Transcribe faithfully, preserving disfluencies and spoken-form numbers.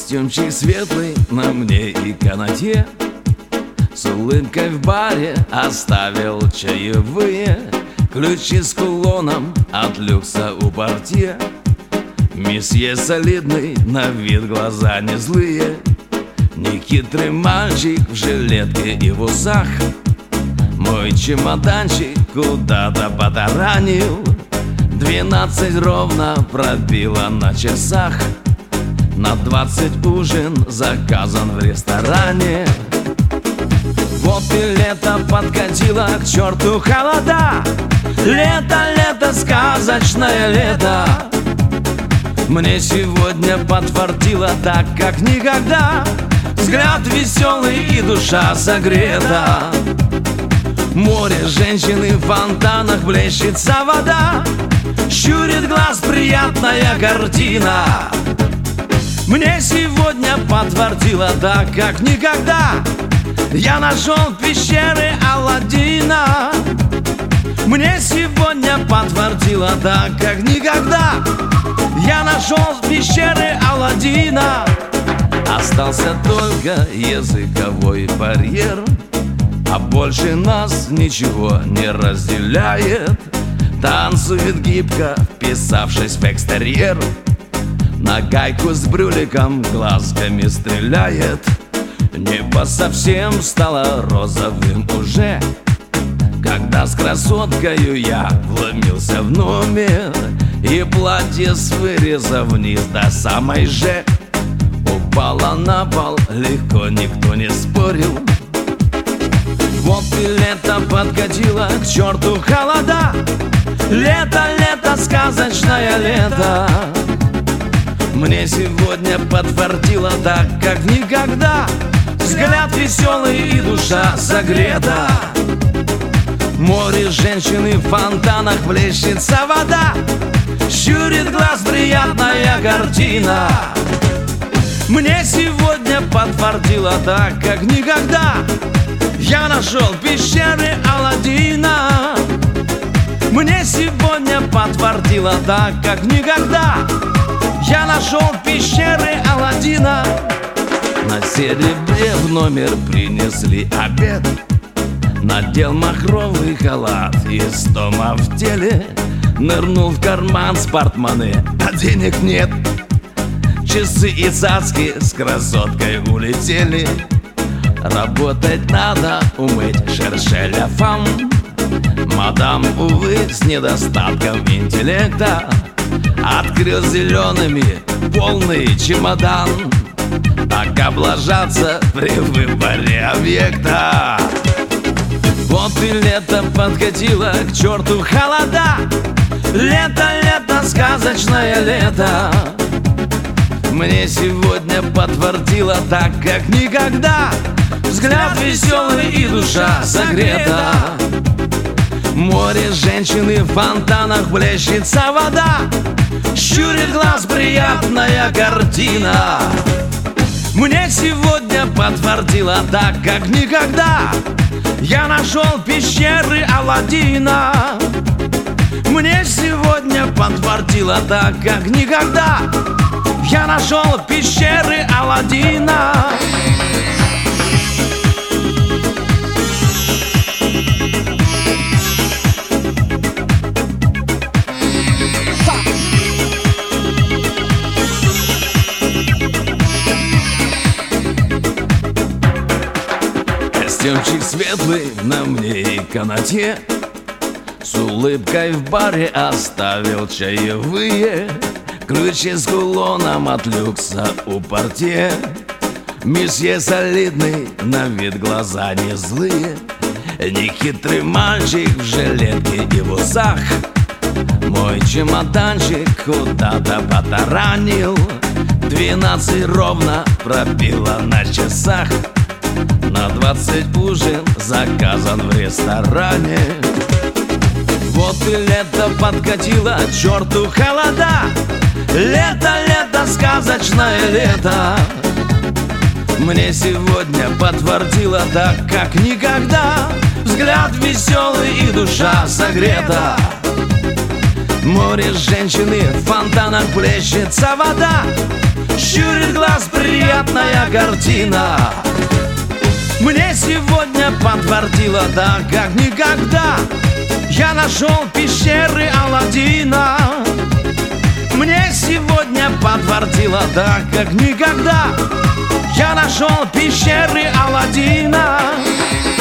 Костюмчик светлый на мне и канатье, с улыбкой в баре оставил чаевые. Ключи с кулоном от люкса у портье. Месье солидный, на вид глаза не злые. Нехитрый мальчик в жилетке и в усах мой чемоданчик куда-то потаранил. Двенадцать ровно пробило на часах. На двадцать ужин заказан в ресторане. Вот и лето подкатило, к черту холода. Лето, лето, сказочное лето. Мне сегодня подфартило так, как никогда. Взгляд веселый и душа согрета. Море, женщины, в фонтанах блещется вода. Щурит глаз приятная картина. Мне сегодня подфартило так, как никогда. Я нашел пещеры Аладдина. Мне сегодня подфартило так, как никогда. Я нашел пещеры Аладдина. Остался только языковой барьер, а больше нас ничего не разделяет. Танцует гибко, вписавшись в экстерьер. На гайку с брюликом глазками стреляет. Небо совсем стало розовым уже, когда с красоткою я вломился в номер. И платье с выреза вниз до самой же упало на пол, легко, никто не спорил. Вот и лето подкатило, к черту холода. Лето, лето, сказочное лето. Мне сегодня подфартило так, как никогда. Взгляд веселый и душа согрета. Море, женщины, в фонтанах блещется вода. Щурит глаз приятная картина. Мне сегодня подфартило так, как никогда. Я нашел пещеры Аладдина. Мне сегодня подфартило так, как никогда. Я нашел пещеры Аладдина. На серебре в номер принесли обед. Надел махровый халат из тома в теле. Нырнул в карман с портмоне, а денег нет. Часы и цацки с красоткой улетели. Работать надо, умыть шершеля фам. Мадам, увы, с недостатком интеллекта открыл зелеными полный чемодан. Так облажаться при выборе объекта. Вот и лето подкатило, к черту холода. Лето, лето, сказочное лето. Мне сегодня подфартило так, как никогда. Взгляд веселый и душа согрета. Море, женщины, в фонтанах блещется вода. Щурит глаз приятная картина. Мне сегодня подфартило так, как никогда. Я нашел пещеры Аладдина. Мне сегодня подфартило так, как никогда. Я нашел пещеры Аладдина. Костюмчик светлый на мне и канатье, с улыбкой в баре оставил чаевые. Ключи с кулоном от люкса у портье. Месье солидный, на вид глаза не злые. Нехитрый мальчик в жилетке и в усах мой чемоданчик куда-то потаранил. Двенадцать ровно пробило на часах. На двадцать ужин заказан в ресторане. Вот и лето подкатило, к черту холода. Лето, лето, сказочное лето. Мне сегодня подфартило так, как никогда. Взгляд веселый и душа согрета. Море, женщины, в фонтанах плещется вода. щурит глаз приятная картина. Мне сегодня подтвердило, да как никогда, я нашел пещеры Аладдина. Мне сегодня подтвердило, да как никогда, я нашел пещеры Аладдина.